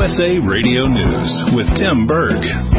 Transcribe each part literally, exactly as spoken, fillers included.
S A Radio News with Tim Berg.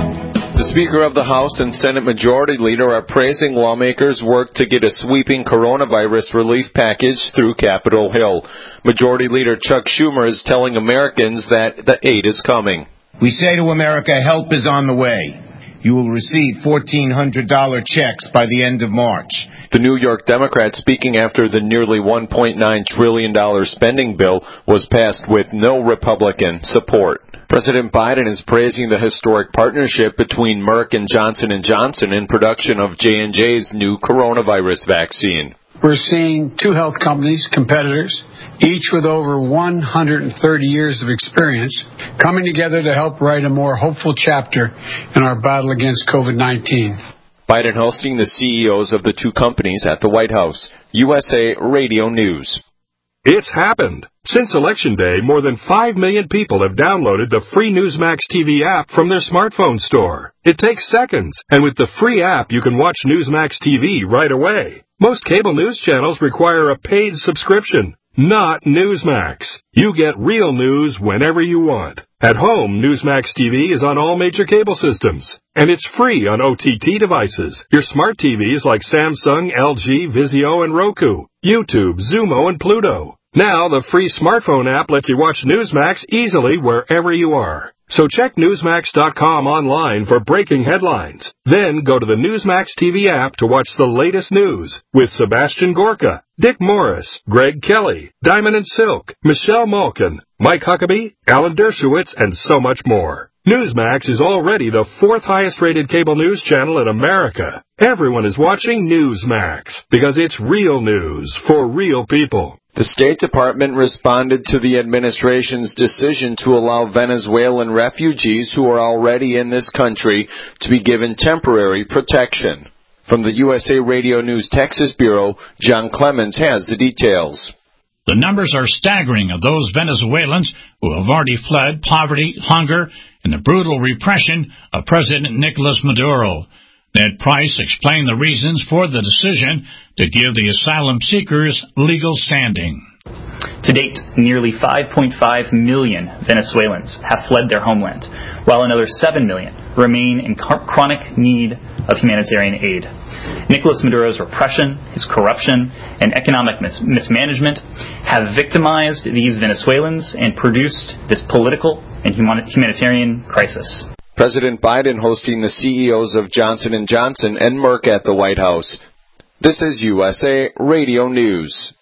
The Speaker of the House and Senate Majority Leader are praising lawmakers' work to get a sweeping coronavirus relief package through Capitol Hill. Majority Leader Chuck Schumer is telling Americans that the aid is coming. We say to America, help is on the way. You will receive fourteen hundred dollars checks by the end of March. The New York Democrat speaking after the nearly one point nine trillion dollars spending bill was passed with no Republican support. President Biden is praising the historic partnership between Merck and Johnson and Johnson in production of J and J's new coronavirus vaccine. We're seeing two health companies, competitors, each with over one hundred thirty years of experience, coming together to help write a more hopeful chapter in our battle against COVID nineteen. Biden hosting the C E Os of the two companies at the White House. U S A Radio News. It's happened. Since Election Day, more than five million people have downloaded the free Newsmax T V app from their smartphone store. It takes seconds, and with the free app, you can watch Newsmax T V right away. Most cable news channels require a paid subscription. Not Newsmax. You get real news whenever you want. At home, Newsmax T V is on all major cable systems, and it's free on O T T devices, your smart T Vs like Samsung, L G, Vizio, and Roku, YouTube, Zumo, and Pluto. Now, the free smartphone app lets you watch Newsmax easily wherever you are. So check Newsmax dot com online for breaking headlines. Then go to the Newsmax T V app to watch the latest news with Sebastian Gorka, Dick Morris, Greg Kelly, Diamond and Silk, Michelle Malkin, Mike Huckabee, Alan Dershowitz, and so much more. Newsmax is already the fourth highest-rated cable news channel in America. Everyone is watching Newsmax because it's real news for real people. The State Department responded to the administration's decision to allow Venezuelan refugees who are already in this country to be given temporary protection. From the U S A Radio News Texas Bureau, John Clemens has the details. The numbers are staggering of those Venezuelans who have already fled poverty, hunger, and the brutal repression of President Nicolas Maduro. Ned Price explained the reasons for the decision to give the asylum seekers legal standing. To date, nearly five point five million Venezuelans have fled their homeland, while another seven million remain in chronic need of humanitarian aid. Nicolas Maduro's repression, his corruption, and economic mis- mismanagement have victimized these Venezuelans and produced this political and human- humanitarian crisis. President Biden hosting the C E Os of Johnson and Johnson and Merck at the White House. This is U S A Radio News.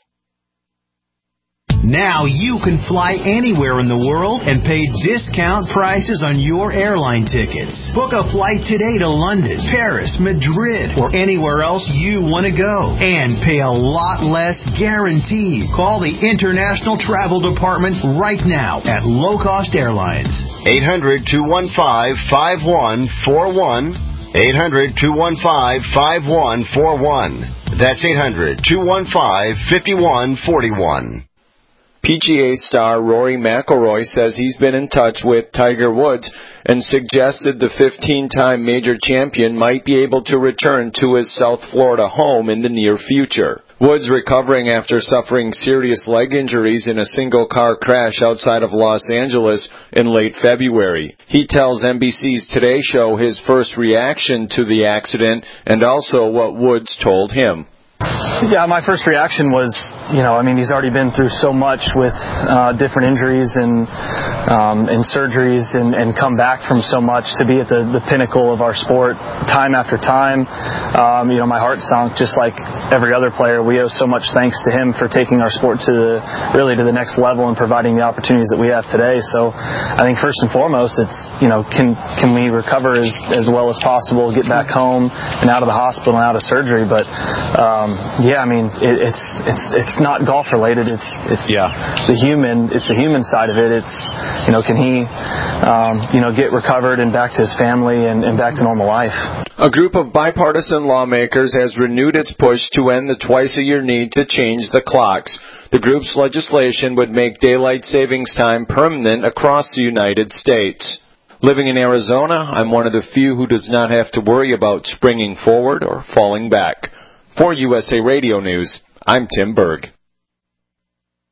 Now you can fly anywhere in the world and pay discount prices on your airline tickets. Book a flight today to London, Paris, Madrid, or anywhere else you want to go. And pay a lot less guaranteed. Call the International Travel Department right now at Low Cost Airlines. eight hundred, two one five, five one four one. eight hundred, two one five, five one four one. That's eight hundred, two one five, five one four one. P G A star Rory McIlroy says he's been in touch with Tiger Woods and suggested the fifteen-time major champion might be able to return to his South Florida home in the near future. Woods recovering after suffering serious leg injuries in a single-car crash outside of Los Angeles in late February. He tells N B C's Today Show his first reaction to the accident and also what Woods told him. Yeah, my first reaction was, you know, I mean, he's already been through so much with uh, different injuries and um, and surgeries and, and come back from so much to be at the, the pinnacle of our sport time after time. Um, you know, my heart sunk just like every other player. We owe so much thanks to him for taking our sport to the, really to the next level and providing the opportunities that we have today. So I think first and foremost, it's, you know, can can we recover as, as well as possible, get back home and out of the hospital and out of surgery. But um, yeah, I mean, it, it's it's it's not golf related. It's it's yeah. the human. It's the human side of it. It's, you know, can he, um, you know, get recovered and back to his family and, and back to normal life. A group of bipartisan lawmakers has renewed its push to end the twice-a-year need to change the clocks. The group's legislation would make daylight savings time permanent across the United States. Living in Arizona, I'm one of the few who does not have to worry about springing forward or falling back. For U S A Radio News, I'm Tim Berg.